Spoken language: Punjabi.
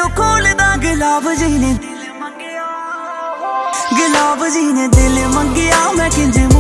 जदों खोलदा गुलाब जी ने दिल मंगिया मैं किंज